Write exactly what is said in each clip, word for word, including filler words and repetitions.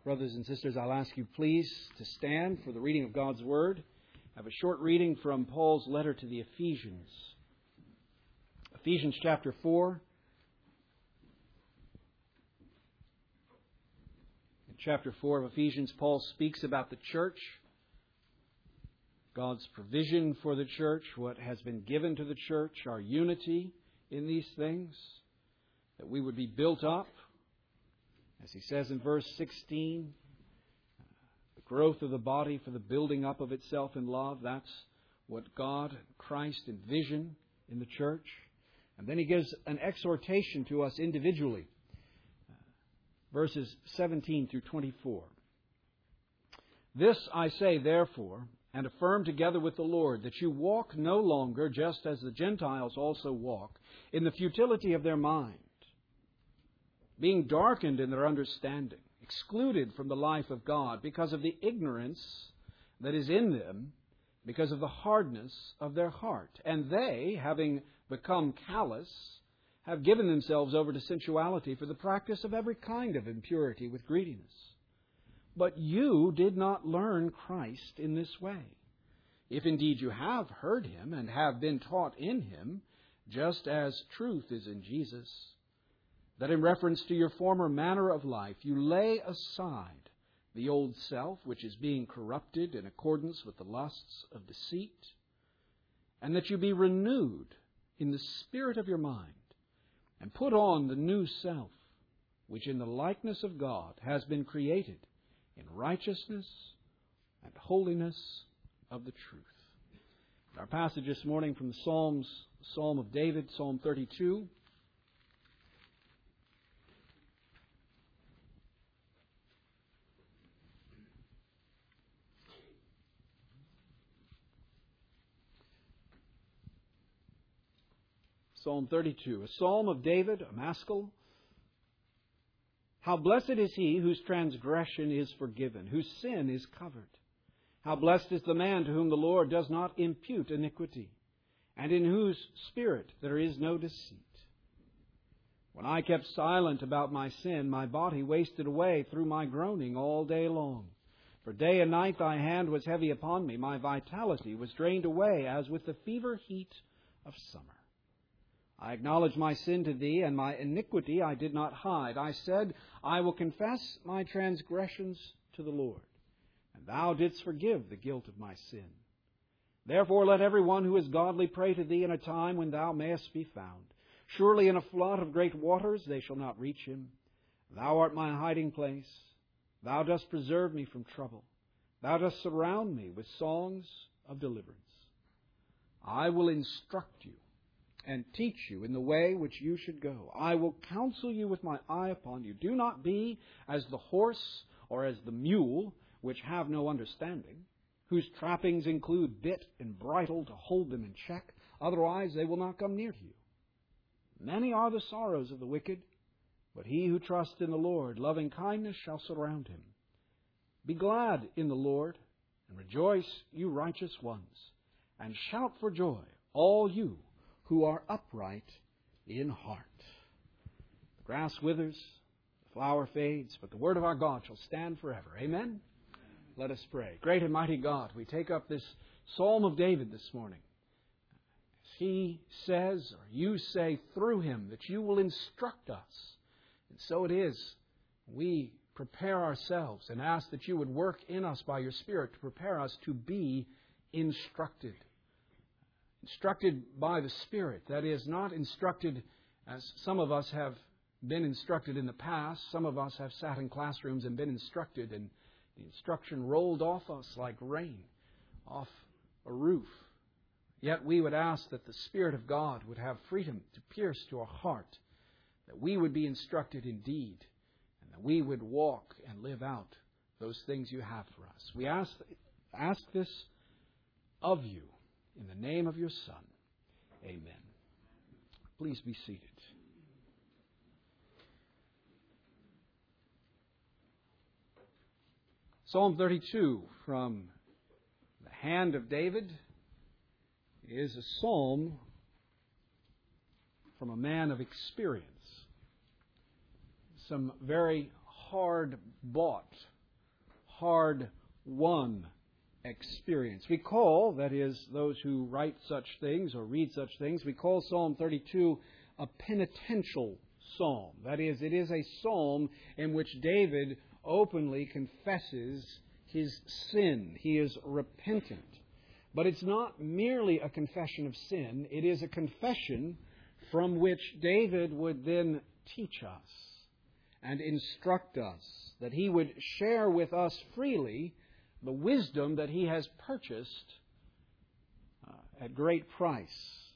Brothers and sisters, I'll ask you please to stand for the reading of God's Word. I have a short reading from Paul's letter to the Ephesians. Ephesians chapter four. In chapter four of Ephesians, Paul speaks about the church, God's provision for the church, what has been given to the church, our unity in these things, that we would be built up. As he says in verse sixteen, the growth of the body for the building up of itself in love, that's what God and Christ envision in the church. And then he gives an exhortation to us individually, verses seventeen through twenty-four. This I say, therefore, and affirm together with the Lord, that you walk no longer just as the Gentiles also walk, in the futility of their mind, being darkened in their understanding, excluded from the life of God because of the ignorance that is in them, because of the hardness of their heart. And they, having become callous, have given themselves over to sensuality for the practice of every kind of impurity with greediness. But you did not learn Christ in this way. If indeed you have heard Him and have been taught in Him, just as truth is in Jesus, that in reference to your former manner of life, you lay aside the old self, which is being corrupted in accordance with the lusts of deceit, and that you be renewed in the spirit of your mind, and put on the new self, which in the likeness of God has been created in righteousness and holiness of the truth. Our passage this morning from the Psalms, Psalm of David, Psalm thirty-two. Psalm thirty-two, a psalm of David, a maskil. How blessed is he whose transgression is forgiven, whose sin is covered. How blessed is the man to whom the Lord does not impute iniquity, and in whose spirit there is no deceit. When I kept silent about my sin, my body wasted away through my groaning all day long. For day and night thy hand was heavy upon me. My vitality was drained away as with the fever heat of summer. I acknowledged my sin to thee, and my iniquity I did not hide. I said, I will confess my transgressions to the Lord, and thou didst forgive the guilt of my sin. Therefore let every one who is godly pray to thee in a time when thou mayest be found. Surely in a flood of great waters they shall not reach him. Thou art my hiding place. Thou dost preserve me from trouble. Thou dost surround me with songs of deliverance. I will instruct you and teach you in the way which you should go. I will counsel you with my eye upon you. Do not be as the horse or as the mule, which have no understanding, whose trappings include bit and bridle to hold them in check. Otherwise they will not come near to you. Many are the sorrows of the wicked, but he who trusts in the Lord, loving kindness shall surround him. Be glad in the Lord, and rejoice, you righteous ones, and shout for joy, all you who are upright in heart. The grass withers, the flower fades, but the word of our God shall stand forever. Amen? Amen. Let us pray. Great and mighty God, we take up this Psalm of David this morning. As he says, or you say through him, that you will instruct us. And so it is. We prepare ourselves and ask that you would work in us by your Spirit to prepare us to be instructed. Instructed by the Spirit. That is, not instructed as some of us have been instructed in the past. Some of us have sat in classrooms and been instructed, and the instruction rolled off us like rain off a roof. Yet we would ask that the Spirit of God would have freedom to pierce to our heart, that we would be instructed indeed, and that we would walk and live out those things you have for us. We ask, ask this of you. In the name of your Son, amen. Please be seated. Psalm thirty-two, from the hand of David, is a psalm from a man of experience. Some very hard-bought hard-won experience. We call, that is, those who write such things or read such things, we call Psalm thirty-two a penitential psalm. That is, it is a psalm in which David openly confesses his sin. He is repentant. But it's not merely a confession of sin. It is a confession from which David would then teach us and instruct us, that he would share with us freely the wisdom that he has purchased uh, at great price.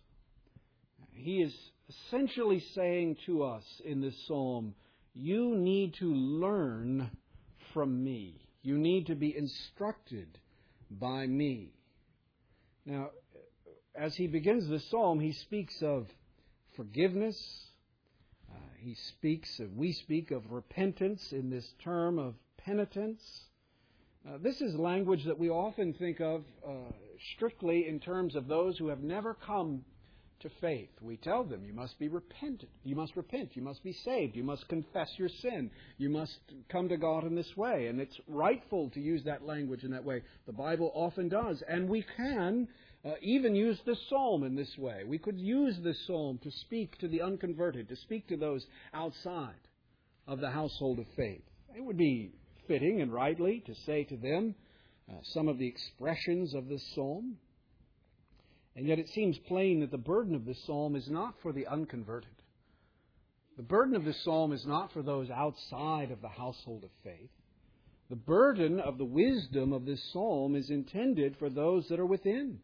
He is essentially saying to us in this psalm, you need to learn from me. You need to be instructed by me. Now, as he begins this psalm, he speaks of forgiveness. Uh, he speaks of, we speak of repentance in this term of penitence. Uh, this is language that we often think of uh, strictly in terms of those who have never come to faith. We tell them, you must be repentant. You must repent. You must be saved. You must confess your sin. You must come to God in this way. And it's rightful to use that language in that way. The Bible often does. And we can uh, even use this psalm in this way. We could use this psalm to speak to the unconverted, to speak to those outside of the household of faith. It would be fitting and rightly to say to them uh, some of the expressions of this psalm. And yet it seems plain that the burden of this psalm is not for the unconverted. The burden of this psalm is not for those outside of the household of faith. The burden of the wisdom of this psalm is intended for those that are within.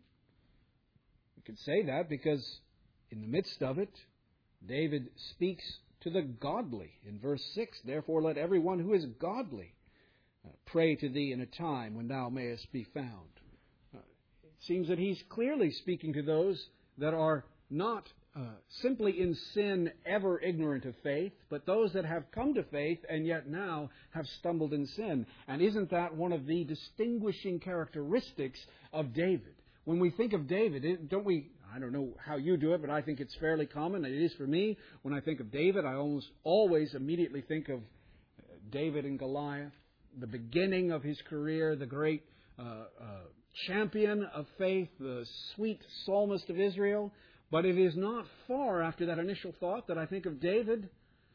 We could say that because in the midst of it, David speaks to the godly. In verse six, therefore let everyone who is godly uh, pray to thee in a time when thou mayest be found. It seems that he's clearly speaking to those that are not uh, simply in sin, ever ignorant of faith, but those that have come to faith and yet now have stumbled in sin. And isn't that one of the distinguishing characteristics of David? When we think of David, don't we, I don't know how you do it, but I think it's fairly common, and it is for me. When I think of David, I almost always immediately think of David and Goliath, the beginning of his career, the great uh, uh, champion of faith, the sweet psalmist of Israel. But it is not far after that initial thought that I think of David,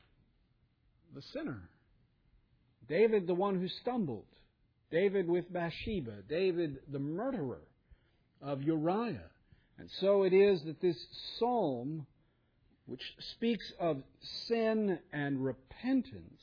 the sinner. David, the one who stumbled. David with Bathsheba. David, the murderer of Uriah. And so it is that this psalm, which speaks of sin and repentance,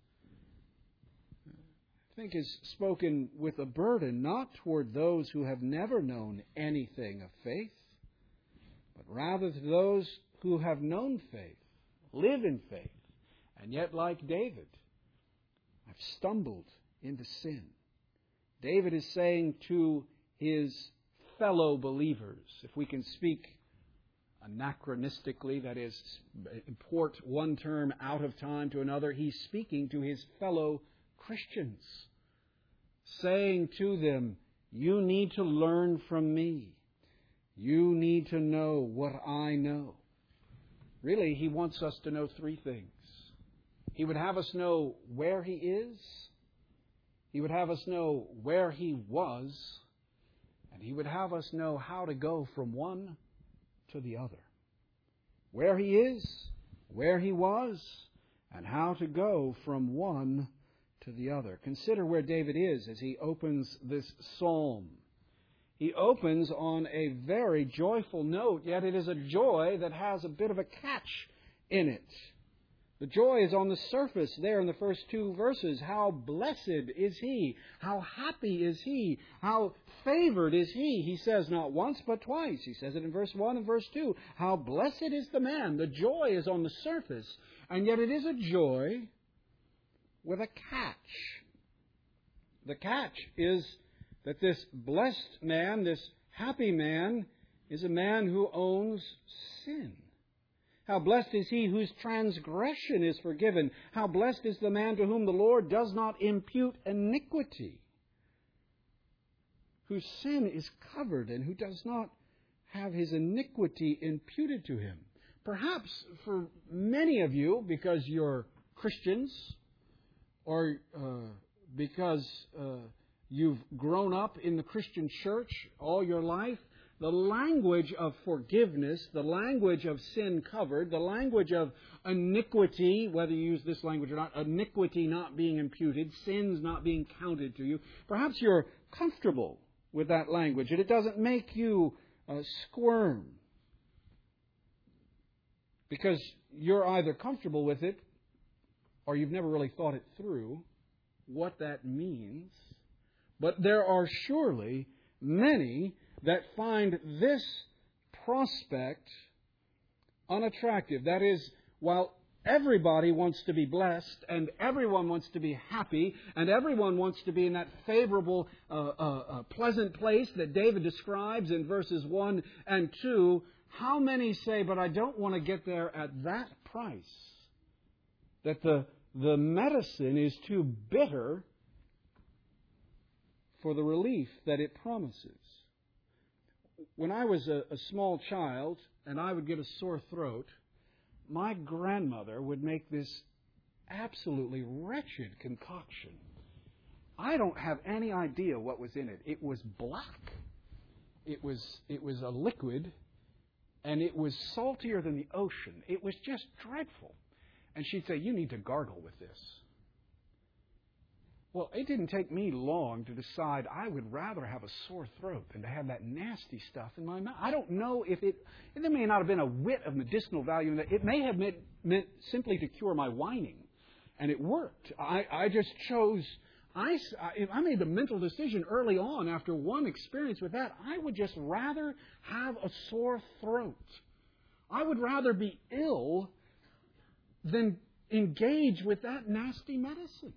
I think is spoken with a burden not toward those who have never known anything of faith, but rather to those who have known faith, live in faith, and yet, like David, have stumbled into sin. David is saying to his fellow believers, if we can speak anachronistically, that is, import one term out of time to another, he's speaking to his fellow Christians, saying to them, you need to learn from me. You need to know what I know. Really, he wants us to know three things. He would have us know where he is. He would have us know where he was. And he would have us know how to go from one to the other. Where he is, where he was, and how to go from one to the other. Consider where David is as he opens this psalm. He opens on a very joyful note, yet it is a joy that has a bit of a catch in it. The joy is on the surface there in the first two verses. How blessed is he? How happy is he? How favored is he? He says not once but twice. He says it in verse one and verse two. How blessed is the man. The joy is on the surface, and yet it is a joy with a catch. The catch is that this blessed man, this happy man, is a man who owns sin. How blessed is he whose transgression is forgiven. How blessed is the man to whom the Lord does not impute iniquity, whose sin is covered and who does not have his iniquity imputed to him. Perhaps for many of you, because you're Christians, or uh, because uh, you've grown up in the Christian church all your life, the language of forgiveness, the language of sin covered, the language of iniquity, whether you use this language or not, iniquity not being imputed, sins not being counted to you, perhaps you're comfortable with that language and it doesn't make you uh, squirm. Because you're either comfortable with it or you've never really thought it through what that means. But there are surely many that find this prospect unattractive. That is, while everybody wants to be blessed and everyone wants to be happy and everyone wants to be in that favorable, uh, uh, uh, pleasant place that David describes in verses one and two, how many say, but I don't want to get there at that price? That the, the medicine is too bitter for the relief that it promises. When I was a, a small child and I would get a sore throat, my grandmother would make this absolutely wretched concoction. I don't have any idea what was in it. It was black. It was, it was a liquid. And it was saltier than the ocean. It was just dreadful. And she'd say, you need to gargle with this. Well, it didn't take me long to decide I would rather have a sore throat than to have that nasty stuff in my mouth. I don't know if it... There may not have been a whit of medicinal value in that. It may have meant, meant simply to cure my whining. And it worked. I, I just chose... I, I made the mental decision early on after one experience with that, I would just rather have a sore throat. I would rather be ill than engage with that nasty medicine.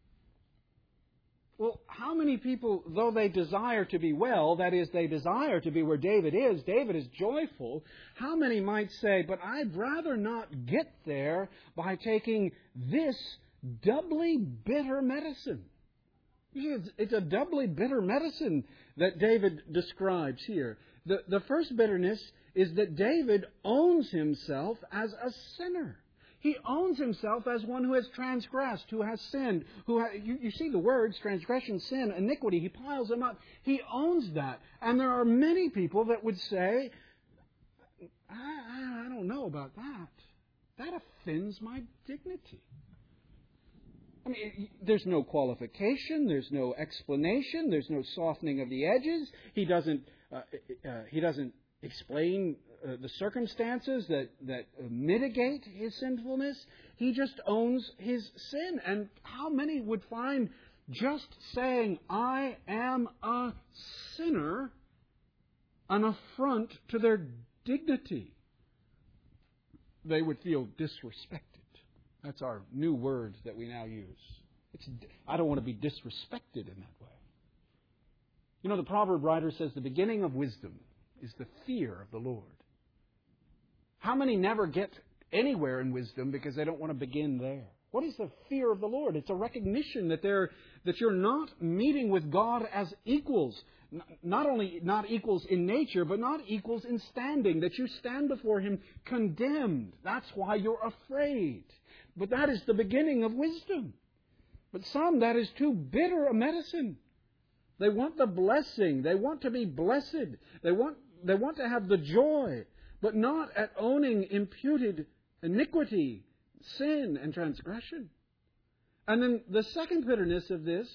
Well, how many people, though they desire to be well, that is, they desire to be where David is, David is joyful, how many might say, but I'd rather not get there by taking this doubly bitter medicine? It's a doubly bitter medicine that David describes here. The, the first bitterness is that David owns himself as a sinner. He owns himself as one who has transgressed, who has sinned. Who ha- you, you see the words, transgression, sin, iniquity. He piles them up. He owns that. And there are many people that would say, I, I, I don't know about that. That offends my dignity. I mean, there's no qualification, there's no explanation, there's no softening of the edges. He doesn't, uh, uh, he doesn't explain uh, the circumstances that, that mitigate his sinfulness. He just owns his sin. And how many would find just saying, I am a sinner, an affront to their dignity? They would feel disrespected. That's our new word that we now use. It's, I don't want to be disrespected in that way. You know, the proverb writer says the beginning of wisdom is the fear of the Lord. How many never get anywhere in wisdom because they don't want to begin there? What is the fear of the Lord? It's a recognition that they're, that you're not meeting with God as equals. Not only not equals in nature, but not equals in standing. That you stand before Him condemned. That's why you're afraid. But that is the beginning of wisdom. But some, that is too bitter a medicine. They want the blessing. They want to be blessed. They want, they want to have the joy, but not at owning imputed iniquity, sin, and transgression. And then the second bitterness of this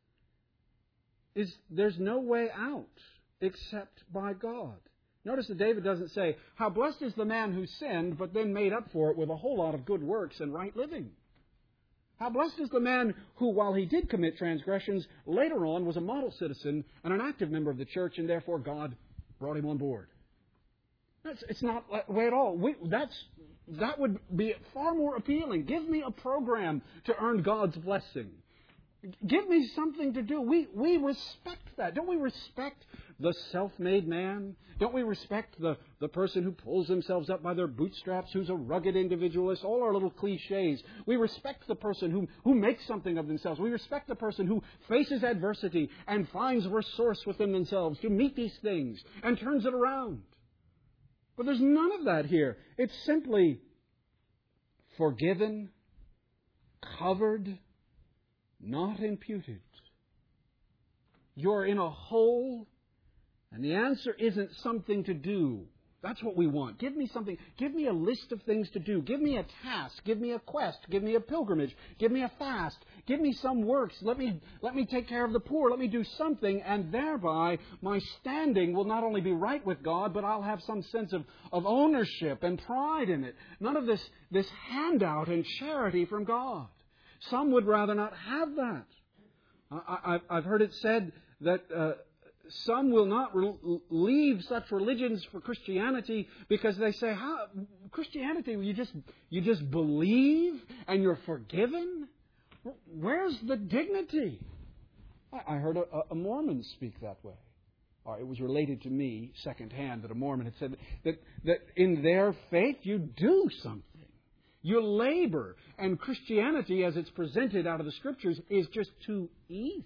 is there's no way out except by God. Notice that David doesn't say, how blessed is the man who sinned, but then made up for it with a whole lot of good works and right living. How blessed is the man who, while he did commit transgressions, later on was a model citizen and an active member of the church, and therefore God brought him on board. That's, it's not that way at all. We, that's, that would be far more appealing. Give me a program to earn God's blessing. Give me something to do. We we respect that. Don't we respect the self-made man? Don't we respect the, the person who pulls themselves up by their bootstraps, who's a rugged individualist? All our little cliches. We respect the person who, who makes something of themselves. We respect the person who faces adversity and finds resource within themselves to meet these things and turns it around. But there's none of that here. It's simply forgiven, covered, not imputed. You're in a hole, and the answer isn't something to do. That's what we want. Give me something. Give me a list of things to do. Give me a task. Give me a quest. Give me a pilgrimage. Give me a fast. Give me some works. Let me, let me take care of the poor. Let me do something, and thereby my standing will not only be right with God, but I'll have some sense of, of ownership and pride in it. None of this, this handout and charity from God. Some would rather not have that. I, I, I've heard it said that uh, some will not re- leave such religions for Christianity because they say, "How Christianity? You just you just believe and you're forgiven? Where's the dignity?" I, I heard a, a Mormon speak that way. Or it was related to me secondhand that a Mormon had said that that in their faith you do something. You labor, and Christianity, as it's presented out of the Scriptures, is just too easy.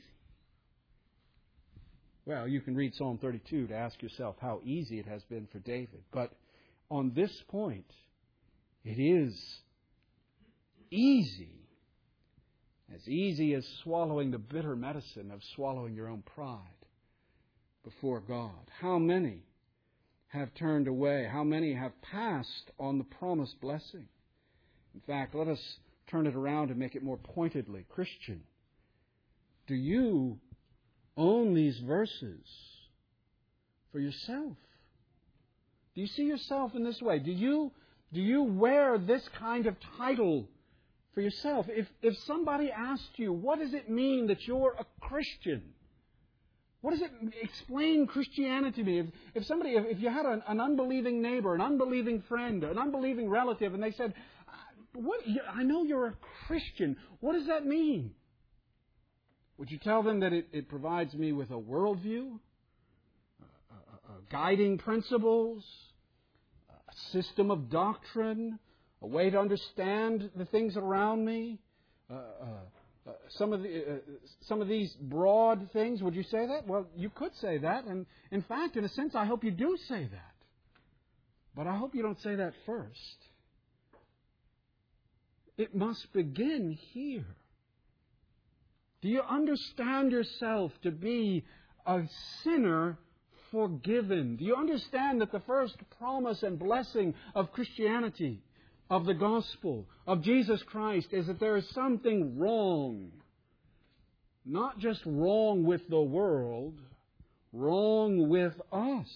Well, you can read Psalm thirty-two to ask yourself how easy it has been for David. But on this point, it is easy. As easy as swallowing the bitter medicine of swallowing your own pride before God. How many have turned away? How many have passed on the promised blessing? In fact, let us turn it around and make it more pointedly. Christian, do you own these verses for yourself? Do you see yourself in this way? Do you, do you wear this kind of title for yourself? If, if somebody asked you, what does it mean that you're a Christian? What does it explain Christianity to me? If, if somebody, if, if you had an, an unbelieving neighbor, an unbelieving friend, an unbelieving relative, and they said, What, I know you're a Christian. What does that mean? Would you tell them that it, it provides me with a worldview, uh, uh, uh, guiding principles, a system of doctrine, a way to understand the things around me? Uh, uh, uh, some of the, uh, some of these broad things. Would you say that? Well, you could say that, and in fact, in a sense, I hope you do say that. But I hope you don't say that first. It must begin here. Do you understand yourself to be a sinner forgiven? Do you understand that the first promise and blessing of Christianity, of the gospel, of Jesus Christ, is that there is something wrong? Not just wrong with the world, wrong with us.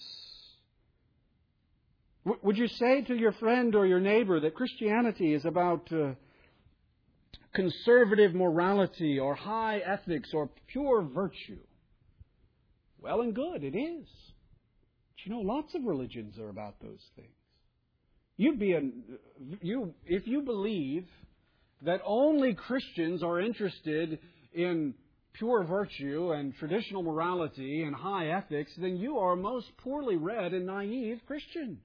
Would you say to your friend or your neighbor that Christianity is about Uh, conservative morality or high ethics or pure virtue? Well and good, it is. But you know, lots of religions are about those things. You'd be a, you if you believe that only Christians are interested in pure virtue and traditional morality and high ethics, then you are a most poorly read and naive Christian.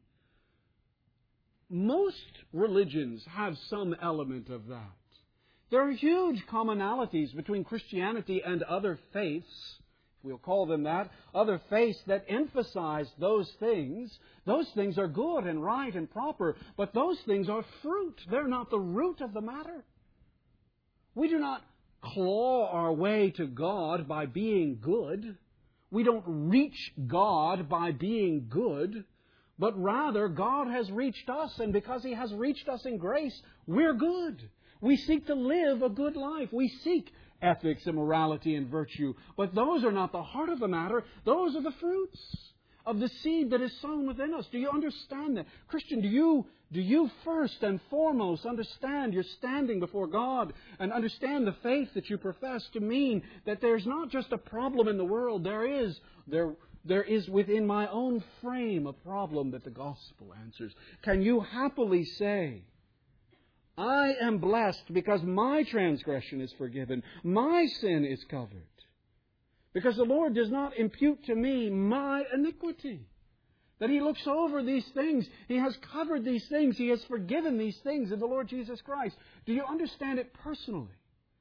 Most religions have some element of that. There are huge commonalities between Christianity and other faiths, if we'll call them that, other faiths that emphasize those things. Those things are good and right and proper, but those things are fruit. They're not the root of the matter. We do not claw our way to God by being good. We don't reach God by being good, but rather God has reached us, and because He has reached us in grace, we're good. We seek to live a good life. We seek ethics and morality and virtue. But those are not the heart of the matter. Those are the fruits of the seed that is sown within us. Do you understand that? Christian, do you, do you first and foremost understand your standing before God and understand the faith that you profess to mean that there's not just a problem in the world. There is, there, there is within my own frame a problem that the gospel answers. Can you happily say, I am blessed because my transgression is forgiven. My sin is covered. Because the Lord does not impute to me my iniquity. That He looks over these things. He has covered these things. He has forgiven these things in the Lord Jesus Christ. Do you understand it personally?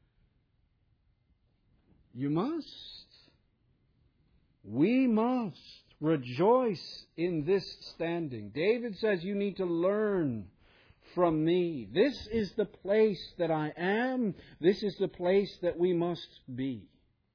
You must. We must rejoice in this standing. David says you need to learn from me. This is the place that I am. This is the place that we must be.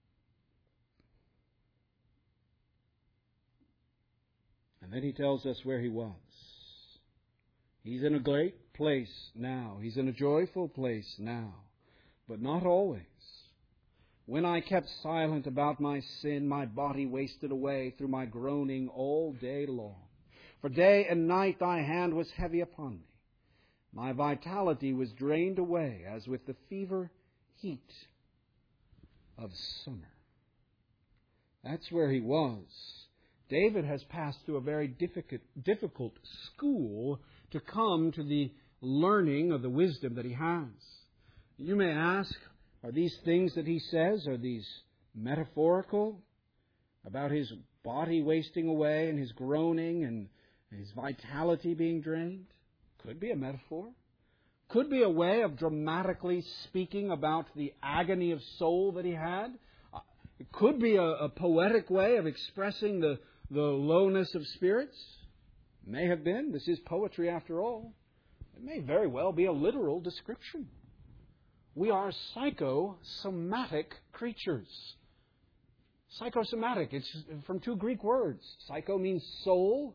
And then he tells us where he was. He's in a great place now. He's in a joyful place now. But not always. When I kept silent about my sin, my body wasted away through my groaning all day long. For day and night thy hand was heavy upon me. My vitality was drained away as with the fever heat of summer. That's where he was. David has passed through a very difficult, difficult school to come to the learning of the wisdom that he has. You may ask, are these things that he says, are these metaphorical? About his body wasting away and his groaning and his vitality being drained? Could be a metaphor. Could be a way of dramatically speaking about the agony of soul that he had. It could be a, a poetic way of expressing the, the lowness of spirits. May have been. This is poetry after all. It may very well be a literal description. We are psychosomatic creatures. Psychosomatic. It's from two Greek words. Psycho means soul.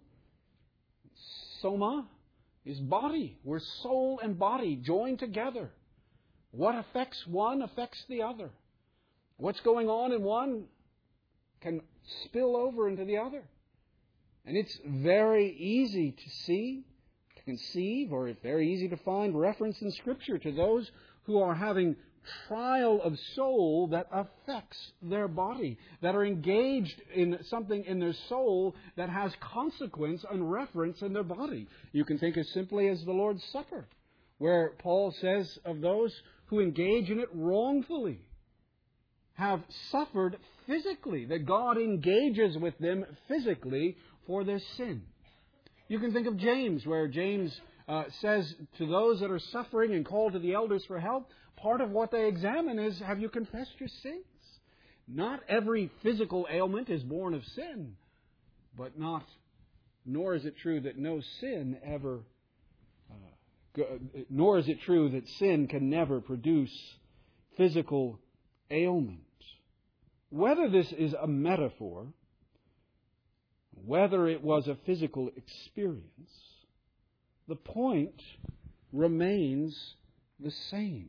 Soma is body. We're soul and body joined together. What affects one affects the other. What's going on in one can spill over into the other. And it's very easy to see, to conceive, or it's very easy to find reference in Scripture to those who are having trial of soul that affects their body, that are engaged in something in their soul that has consequence and reference in their body. You can think as simply as the Lord's Supper, where Paul says of those who engage in it wrongfully, have suffered physically, that God engages with them physically for their sin. You can think of James, where James uh, says to those that are suffering and call to the elders for help, part of what they examine is, have you confessed your sins? Not every physical ailment is born of sin, but not, nor is it true that no sin ever, uh, go, nor is it true that sin can never produce physical ailment. Whether this is a metaphor, whether it was a physical experience, the point remains the same.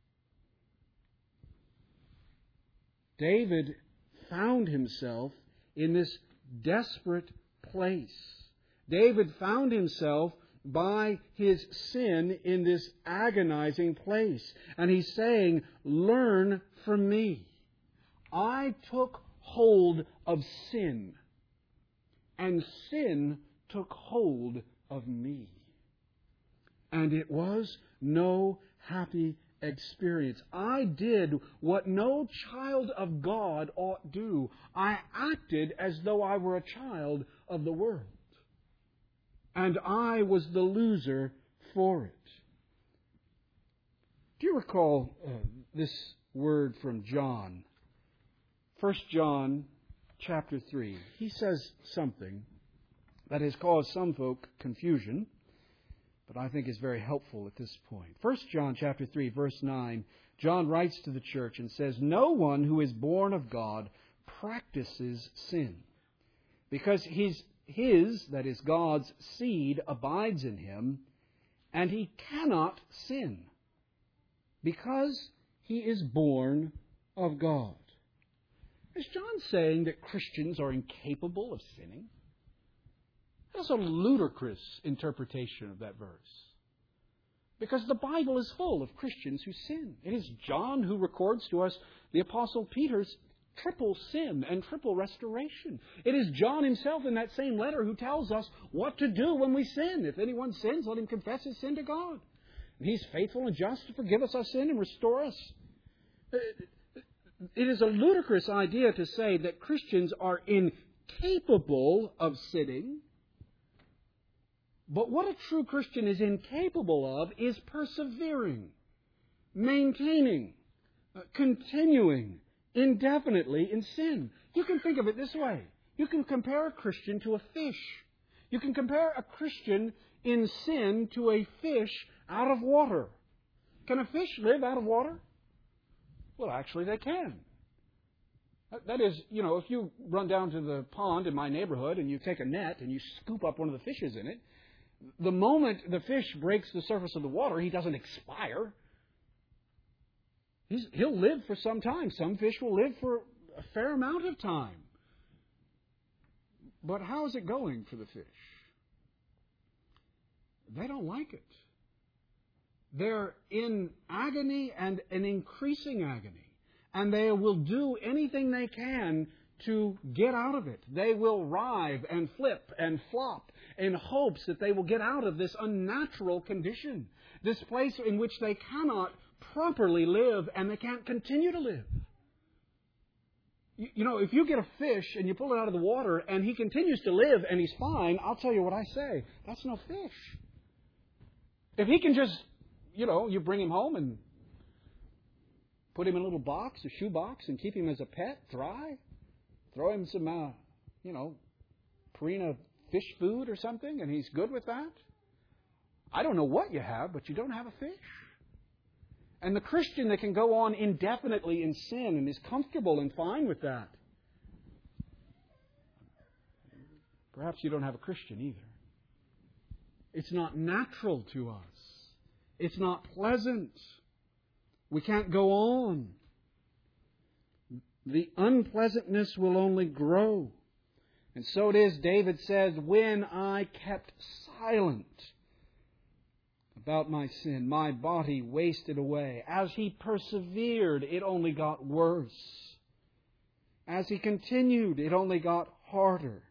David found himself in this desperate place. David found himself by his sin in this agonizing place. And he's saying, learn from me. I took hold of sin, and sin took hold of me. And it was no happy experience. I did what no child of God ought do. I acted as though I were a child of the world. And I was the loser for it. Do you recall uh, this word from John? First John chapter three. He says something that has caused some folk confusion, but I think is very helpful at this point. First John chapter three, verse nine, John writes to the church and says, no one who is born of God practices sin, because his, his, that is God's seed, abides in him, and he cannot sin, because he is born of God. Is John saying that Christians are incapable of sinning? That's a ludicrous interpretation of that verse. Because the Bible is full of Christians who sin. It is John who records to us the Apostle Peter's triple sin and triple restoration. It is John himself in that same letter who tells us what to do when we sin. If anyone sins, let him confess his sin to God. And He's faithful and just to forgive us our sin and restore us. It is a ludicrous idea to say that Christians are incapable of sinning. But what a true Christian is incapable of is persevering, maintaining, uh, continuing indefinitely in sin. You can think of it this way. You can compare a Christian to a fish. You can compare a Christian in sin to a fish out of water. Can a fish live out of water? Well, actually they can. That is, you know, if you run down to the pond in my neighborhood and you take a net and you scoop up one of the fishes in it, the moment the fish breaks the surface of the water, he doesn't expire. He's, he'll live for some time. Some fish will live for a fair amount of time. But how is it going for the fish? They don't like it. They're in agony and an increasing agony. And they will do anything they can to get out of it. They will writhe and flip and flop in hopes that they will get out of this unnatural condition, this place in which they cannot properly live and they can't continue to live. You, you know, if you get a fish and you pull it out of the water and he continues to live and he's fine, I'll tell you what I say. That's no fish. If he can just, you know, you bring him home and put him in a little box, a shoe box, and keep him as a pet, dry. Throw him some, uh, you know, Purina fish food or something, and he's good with that. I don't know what you have, but you don't have a fish. And the Christian that can go on indefinitely in sin and is comfortable and fine with that, perhaps you don't have a Christian either. It's not natural to us. It's not pleasant. We can't go on. The unpleasantness will only grow. And so it is, David says, when I kept silent about my sin, my body wasted away. As he persevered, it only got worse. As he continued, it only got harder.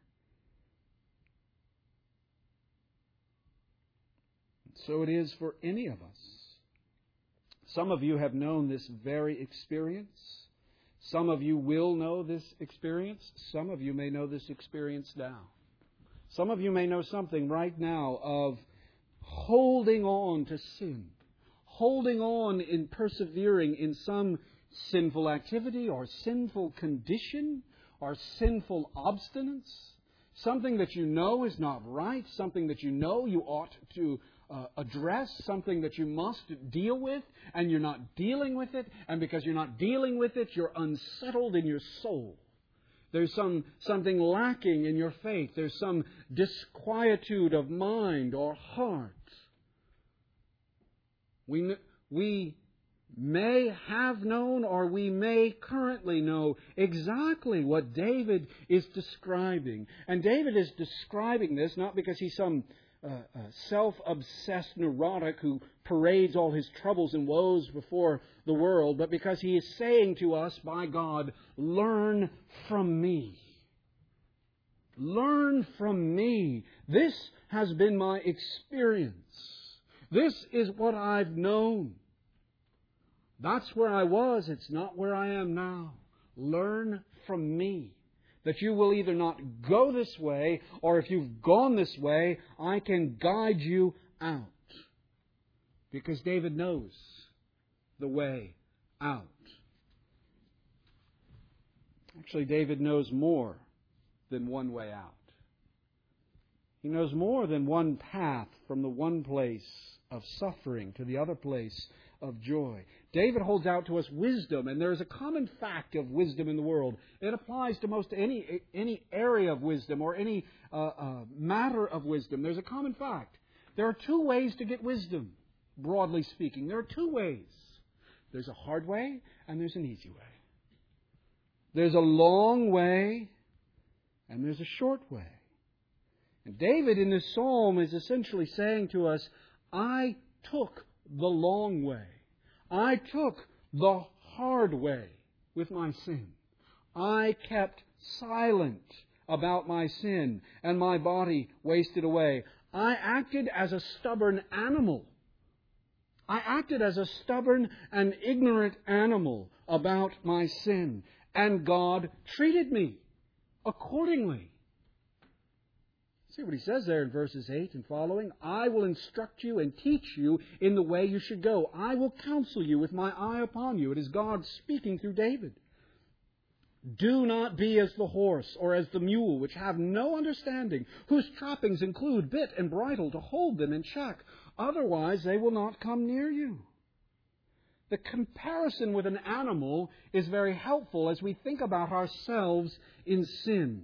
So it is for any of us. Some of you have known this very experience. Some of you will know this experience. Some of you may know this experience now. Some of you may know something right now of holding on to sin, holding on in persevering in some sinful activity or sinful condition or sinful obstinance, something that you know is not right, something that you know you ought to Uh, address, something that you must deal with, and you're not dealing with it, and because you're not dealing with it, you're unsettled in your soul. There's some something lacking in your faith. There's some disquietude of mind or heart. We, we may have known or we may currently know exactly what David is describing. And David is describing this not because he's some Uh, uh, self-obsessed neurotic who parades all his troubles and woes before the world, but because he is saying to us, by God, learn from me. Learn from me. This has been my experience. This is what I've known. That's where I was. It's not where I am now. Learn from me. That you will either not go this way, or if you've gone this way, I can guide you out. Because David knows the way out. Actually, David knows more than one way out. He knows more than one path from the one place of suffering to the other place of joy. David holds out to us wisdom, and there is a common fact of wisdom in the world. It applies to most any any area of wisdom or any uh, uh, matter of wisdom. There's a common fact. There are two ways to get wisdom, broadly speaking. There are two ways. There's a hard way and there's an easy way. There's a long way and there's a short way. And David in this psalm is essentially saying to us, I took the long way. I took the hard way with my sin. I kept silent about my sin, and my body wasted away. I acted as a stubborn animal. I acted as a stubborn and ignorant animal about my sin, and God treated me accordingly. See what he says there in verses eight and following. I will instruct you and teach you in the way you should go. I will counsel you with my eye upon you. It is God speaking through David. Do not be as the horse or as the mule, which have no understanding, whose trappings include bit and bridle to hold them in check. Otherwise, they will not come near you. The comparison with an animal is very helpful as we think about ourselves in sin.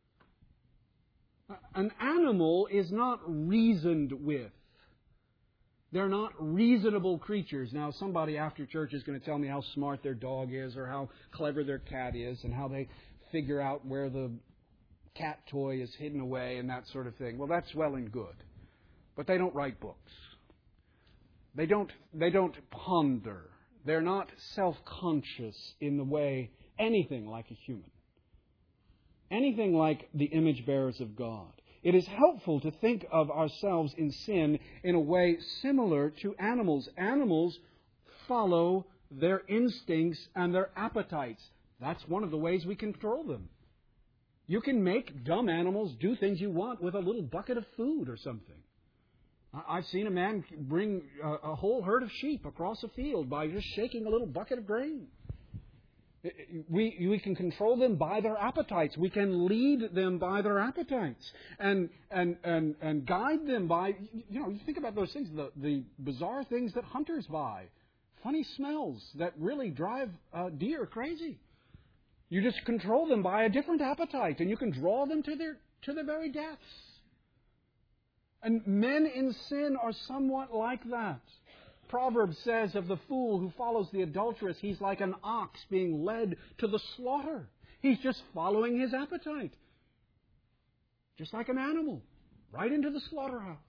An animal is not reasoned with. They're not reasonable creatures. Now, somebody after church is going to tell me how smart their dog is or how clever their cat is and how they figure out where the cat toy is hidden away and that sort of thing. Well, that's well and good. But they don't write books. They don't, they don't ponder. They're not self-conscious in the way anything like a human. Anything like the image bearers of God. It is helpful to think of ourselves in sin in a way similar to animals. Animals follow their instincts and their appetites. That's one of the ways we control them. You can make dumb animals do things you want with a little bucket of food or something. I've seen a man bring a whole herd of sheep across a field by just shaking a little bucket of grain. We, we can control them by their appetites. We can lead them by their appetites and and and, and guide them by, you know, you think about those things, the, the bizarre things that hunters buy, funny smells that really drive uh, deer crazy. You just control them by a different appetite, and you can draw them to their to their very deaths. And men in sin are somewhat like that. Proverbs says of the fool who follows the adulteress, he's like an ox being led to the slaughter. He's just following his appetite. Just like an animal, right into the slaughterhouse.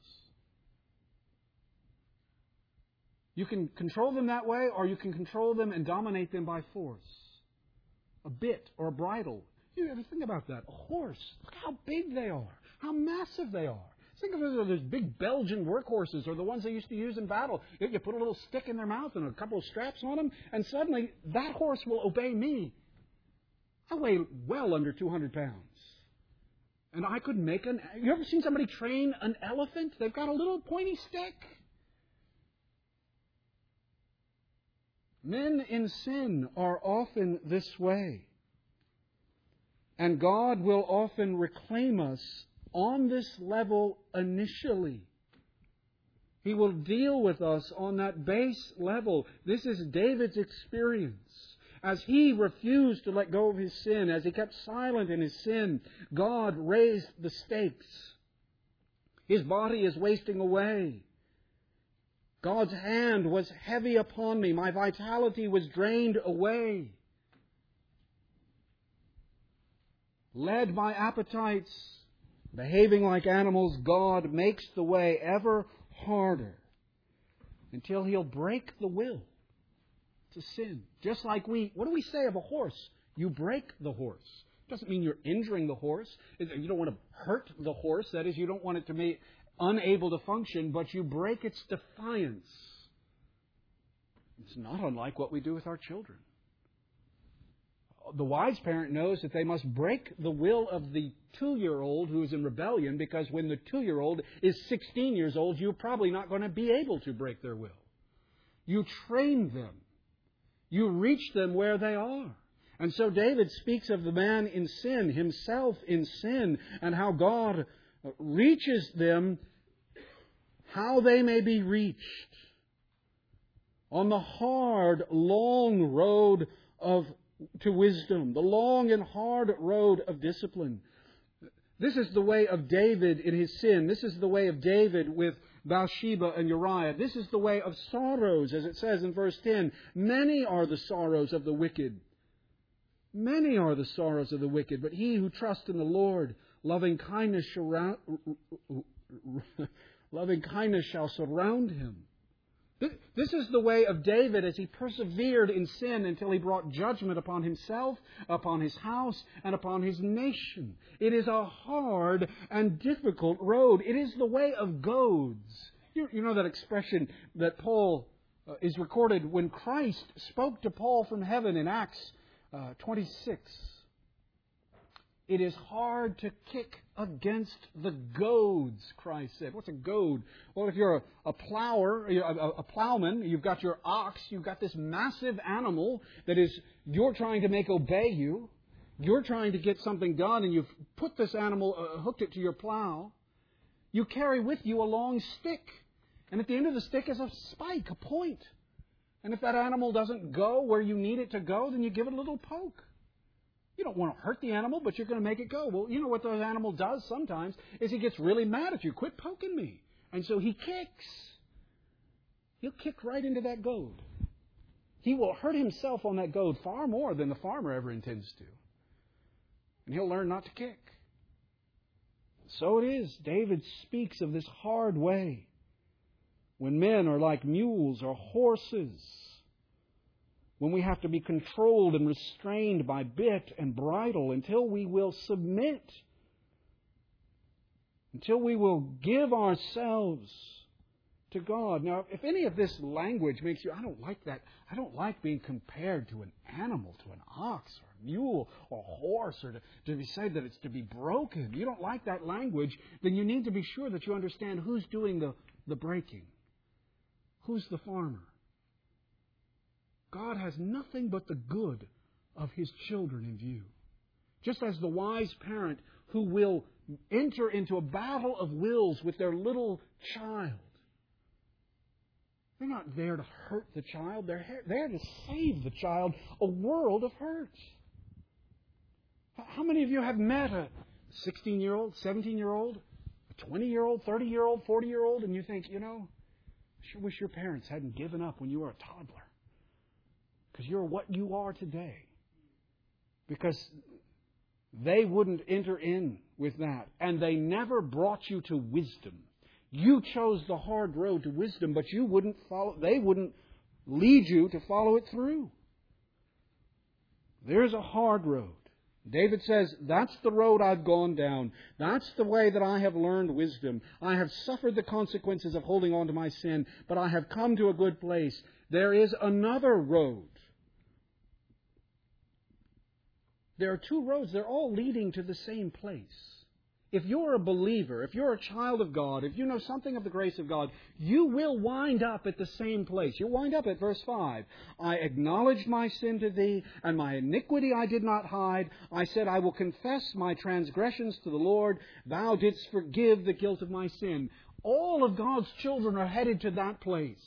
You can control them that way, or you can control them and dominate them by force. A bit or a bridle. You ever think about that? A horse. Look how big they are. How massive they are. Think of it as those big Belgian workhorses or the ones they used to use in battle. You put a little stick in their mouth and a couple of straps on them, and suddenly that horse will obey me. I weigh well under two hundred pounds. And I could make an... You ever seen somebody train an elephant? They've got a little pointy stick. Men in sin are often this way. And God will often reclaim us on this level initially. He will deal with us on that base level. This is David's experience. As he refused to let go of his sin, as he kept silent in his sin, God raised the stakes. His body is wasting away. God's hand was heavy upon me. My vitality was drained away. Led by appetites, behaving like animals, God makes the way ever harder until He'll break the will to sin. Just like we, what do we say of a horse? You break the horse. It doesn't mean you're injuring the horse. You don't want to hurt the horse. That is, you don't want it to be unable to function, but you break its defiance. It's not unlike what we do with our children. The wise parent knows that they must break the will of the two-year-old who is in rebellion, because when the two-year-old is sixteen years old, you're probably not going to be able to break their will. You train them. You reach them where they are. And so David speaks of the man in sin, himself in sin, and how God reaches them, how they may be reached. On the hard, long road of to wisdom, the long and hard road of discipline. This is the way of David in his sin. This is the way of David with Bathsheba and Uriah. This is the way of sorrows, as it says in verse ten. Many are the sorrows of the wicked. Many are the sorrows of the wicked, but he who trusts in the Lord, loving kindness shall, loving kindness shall surround him. This is the way of David as he persevered in sin until he brought judgment upon himself, upon his house, and upon his nation. It is a hard and difficult road. It is the way of goads. You, you know that expression that Paul uh, is recorded when Christ spoke to Paul from heaven in Acts uh, twenty-six. It is hard to kick against the goads, Christ said. What's a goad? Well, if you're a, a plower, a, a plowman, you've got your ox, you've got this massive animal that is, you're trying to make obey you. You're trying to get something done, and you've put this animal, uh, hooked it to your plow. You carry with you a long stick. And at the end of the stick is a spike, a point. And if that animal doesn't go where you need it to go, then you give it a little poke. You don't want to hurt the animal, but you're going to make it go. Well, you know what the animal does sometimes is he gets really mad at you. Quit poking me. And so he kicks. He'll kick right into that goad. He will hurt himself on that goad far more than the farmer ever intends to. And he'll learn not to kick. So it is. David speaks of this hard way. When men are like mules or horses. When we have to be controlled and restrained by bit and bridle until we will submit. Until we will give ourselves to God. Now, if any of this language makes you, I don't like that. I don't like being compared to an animal, to an ox or a mule or a horse, or to, to be said that it's to be broken. You don't like that language, then you need to be sure that you understand who's doing the, the breaking. Who's the farmer? God has nothing but the good of His children in view. Just as the wise parent who will enter into a battle of wills with their little child. They're not there to hurt the child. They're there to save the child a world of hurt. How many of you have met a sixteen-year-old, seventeen-year-old, a twenty-year-old, thirty-year-old, forty-year-old, and you think, you know, I sure wish your parents hadn't given up when you were a toddler. Because you're what you are today. Because they wouldn't enter in with that. And they never brought you to wisdom. You chose the hard road to wisdom, but you wouldn't follow, they wouldn't lead you to follow it through. There's a hard road. David says, that's the road I've gone down. That's the way that I have learned wisdom. I have suffered the consequences of holding on to my sin, but I have come to a good place. There is another road. There are two roads. They're all leading to the same place. If you're a believer, if you're a child of God, if you know something of the grace of God, you will wind up at the same place. You'll wind up at verse five. I acknowledged my sin to thee, and my iniquity I did not hide. I said, I will confess my transgressions to the Lord. Thou didst forgive the guilt of my sin. All of God's children are headed to that place.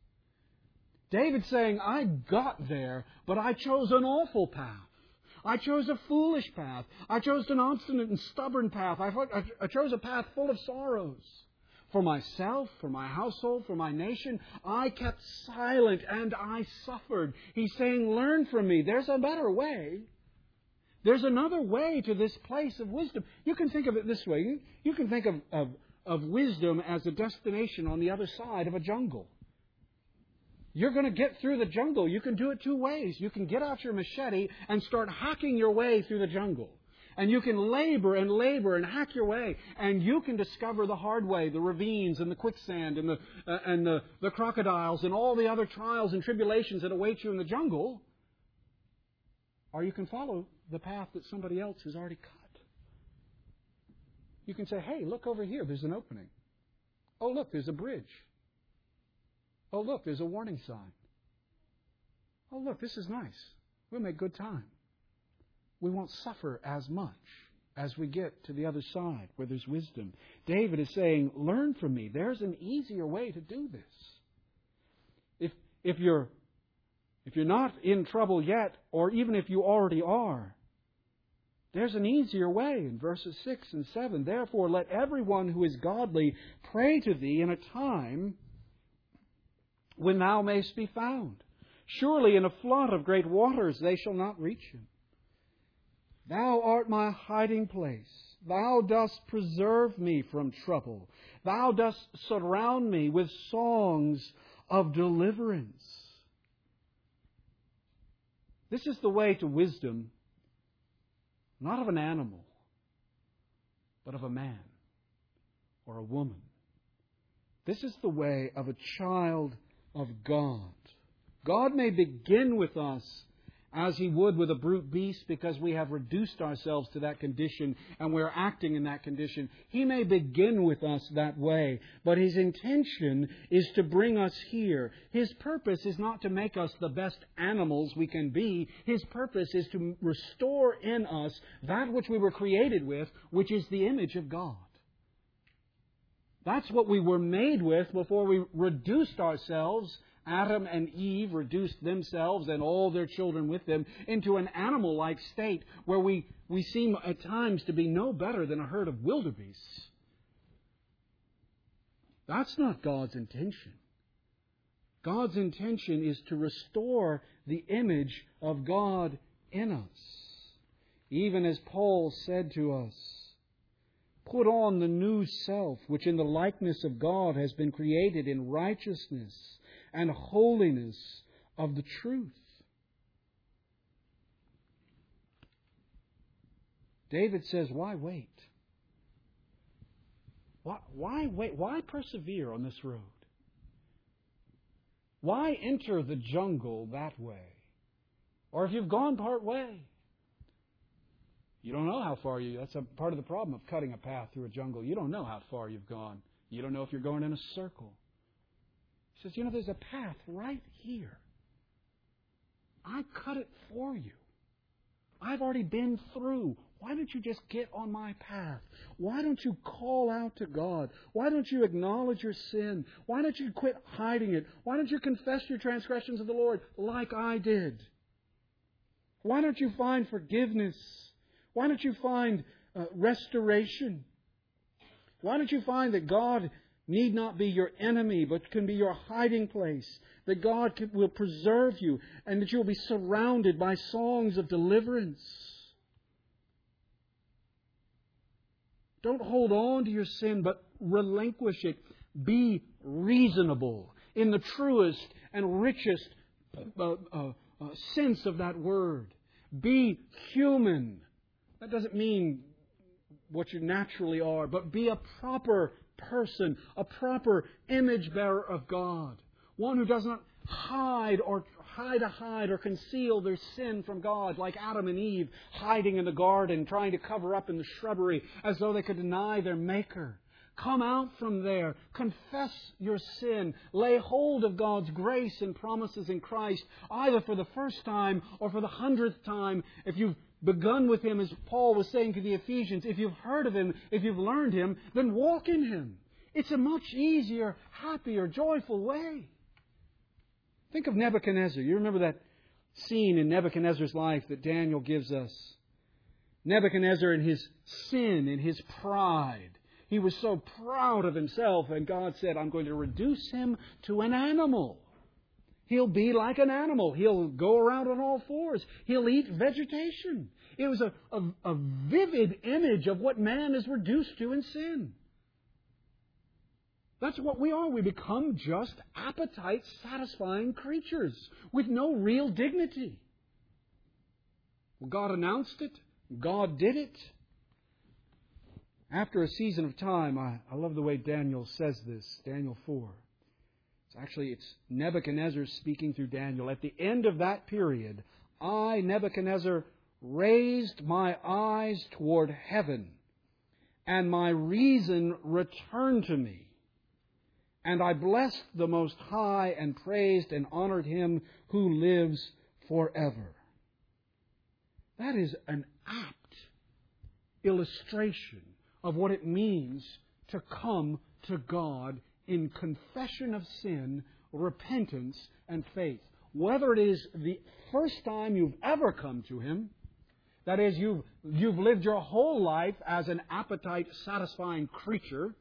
David's saying, I got there, but I chose an awful path. I chose a foolish path. I chose an obstinate and stubborn path. I, I chose a path full of sorrows. For myself, for my household, for my nation, I kept silent and I suffered. He's saying, learn from me. There's a better way. There's another way to this place of wisdom. You can think of it this way. You, you can think of, of, of wisdom as a destination on the other side of a jungle. You're going to get through the jungle. You can do it two ways. You can get out your machete and start hacking your way through the jungle. And you can labor and labor and hack your way. And you can discover the hard way, the ravines and the quicksand and the uh, and the, the crocodiles and all the other trials and tribulations that await you in the jungle. Or you can follow the path that somebody else has already cut. You can say, hey, look over here. There's an opening. Oh, look, there's a bridge. Oh, look, there's a warning sign. Oh, look, this is nice. We'll make good time. We won't suffer as much as we get to the other side where there's wisdom. David is saying, learn from me. There's an easier way to do this. If, if you're, if you're not in trouble yet, or even if you already are, there's an easier way in verses six and seven. Therefore, let everyone who is godly pray to thee in a time when thou mayst be found. Surely in a flood of great waters they shall not reach him. Thou art my hiding place. Thou dost preserve me from trouble. Thou dost surround me with songs of deliverance. This is the way to wisdom, not of an animal, but of a man or a woman. This is the way of a child of God. God may begin with us as He would with a brute beast because we have reduced ourselves to that condition and we're acting in that condition. He may begin with us that way, but His intention is to bring us here. His purpose is not to make us the best animals we can be. His purpose is to restore in us that which we were created with, which is the image of God. That's what we were made with before we reduced ourselves. Adam and Eve reduced themselves and all their children with them into an animal-like state where we, we seem at times to be no better than a herd of wildebeests. That's not God's intention. God's intention is to restore the image of God in us. Even as Paul said to us, put on the new self, which in the likeness of God has been created in righteousness and holiness of the truth. David says, why wait? Why, why wait? Why persevere on this road? Why enter the jungle that way? Or if you've gone part way, you don't know how far you... That's a part of the problem of cutting a path through a jungle. You don't know how far you've gone. You don't know if you're going in a circle. He says, you know, there's a path right here. I cut it for you. I've already been through. Why don't you just get on my path? Why don't you call out to God? Why don't you acknowledge your sin? Why don't you quit hiding it? Why don't you confess your transgressions of the Lord like I did? Why don't you find forgiveness? Why don't you find uh, restoration? Why don't you find that God need not be your enemy, but can be your hiding place? That God can, will preserve you, and that you will be surrounded by songs of deliverance. Don't hold on to your sin, but relinquish it. Be reasonable in the truest and richest uh, uh, uh, sense of that word. Be human. That doesn't mean what you naturally are, but be a proper person, a proper image bearer of God. One who does not hide or try to hide or conceal their sin from God, like Adam and Eve hiding in the garden, trying to cover up in the shrubbery as though they could deny their Maker. Come out from there. Confess your sin. Lay hold of God's grace and promises in Christ, either for the first time or for the hundredth time. If you've begun with Him, as Paul was saying to the Ephesians, if you've heard of Him, if you've learned Him, then walk in Him. It's a much easier, happier, joyful way. Think of Nebuchadnezzar. You remember that scene in Nebuchadnezzar's life that Daniel gives us. Nebuchadnezzar in his sin, in his pride. He was so proud of himself, and God said, I'm going to reduce him to an animal. He'll be like an animal. He'll go around on all fours. He'll eat vegetation. It was a, a, a vivid image of what man is reduced to in sin. That's what we are. We become just appetite-satisfying creatures with no real dignity. Well, God announced it. God did it. After a season of time, I, I love the way Daniel says this, Daniel four. It's actually, it's Nebuchadnezzar speaking through Daniel. At the end of that period, I, Nebuchadnezzar, raised my eyes toward heaven, and my reason returned to me. And I blessed the Most High and praised and honored Him who lives forever. That is an apt illustration of what it means to come to God in confession of sin, repentance, and faith. Whether it is the first time you've ever come to Him, that is, you've, you've lived your whole life as an appetite-satisfying creature,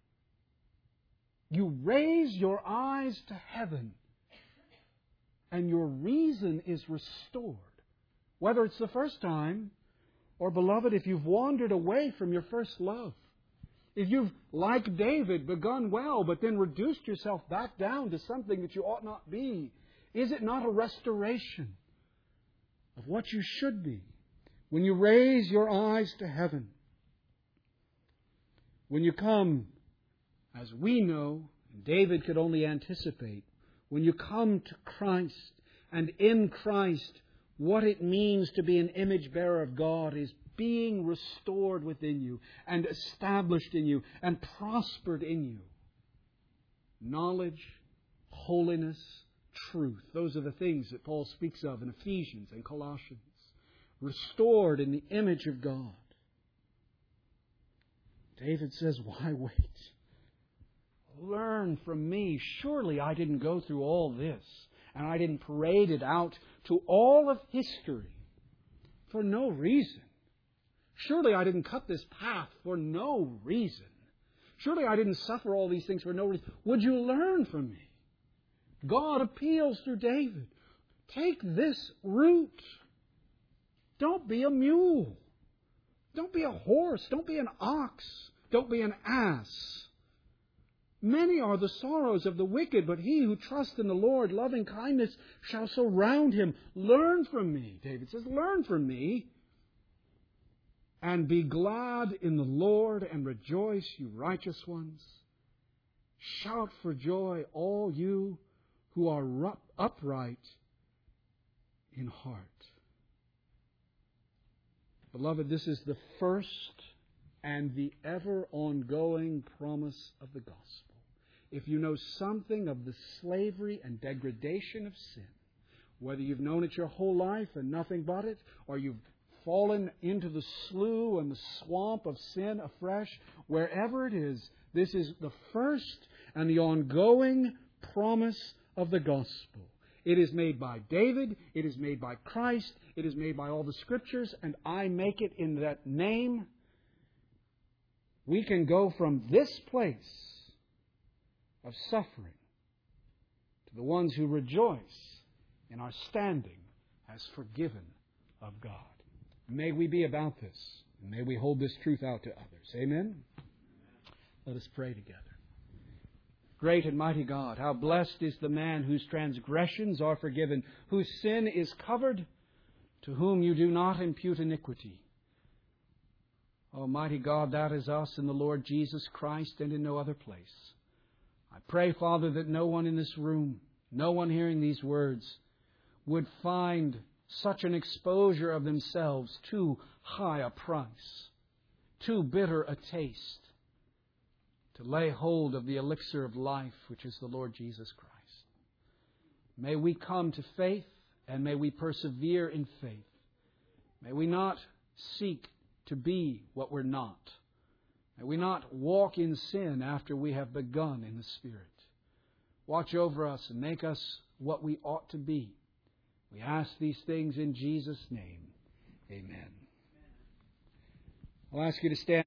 you raise your eyes to heaven, and your reason is restored. Whether it's the first time, or, beloved, if you've wandered away from your first love, if you've, like David, begun well, but then reduced yourself back down to something that you ought not be, is it not a restoration of what you should be when you raise your eyes to heaven? When you come, as we know, and David could only anticipate, when you come to Christ, and in Christ, what it means to be an image bearer of God is being restored within you and established in you and prospered in you. Knowledge, holiness, truth. Those are the things that Paul speaks of in Ephesians and Colossians. Restored in the image of God. David says, why wait? learn from me. Surely I didn't go through all this, and I didn't parade it out to all of history for no reason. Surely I didn't cut this path for no reason. Surely I didn't suffer all these things for no reason. Would you learn from me? God appeals through David. Take this route. Don't be a mule. Don't be a horse. Don't be an ox. Don't be an ass. Many are the sorrows of the wicked, but he who trusts in the Lord, loving kindness shall surround him. Learn from me, David says, learn from me. And be glad in the Lord and rejoice, you righteous ones. Shout for joy, all you who are upright in heart. Beloved, this is the first and the ever ongoing promise of the gospel. If you know something of the slavery and degradation of sin, whether you've known it your whole life and nothing but it, or you've fallen into the slough and the swamp of sin afresh, wherever it is, this is the first and the ongoing promise of the gospel. It is made by David, it is made by Christ, it is made by all the Scriptures, and I make it in that name. We can go from this place of suffering to the ones who rejoice in our standing as forgiven of God. May we be about this, and may we hold this truth out to others. Amen? Let us pray together. Great and mighty God, how blessed is the man whose transgressions are forgiven, whose sin is covered, to whom you do not impute iniquity. Almighty God, that is us in the Lord Jesus Christ and in no other place. I pray, Father, that no one in this room, no one hearing these words, would find such an exposure of themselves too high a price, too bitter a taste, to lay hold of the elixir of life, which is the Lord Jesus Christ. May we come to faith, and may we persevere in faith. May we not seek to be what we're not. May we not walk in sin after we have begun in the Spirit. Watch over us and make us what we ought to be. We ask these things in Jesus' name. Amen. I'll ask you to stand.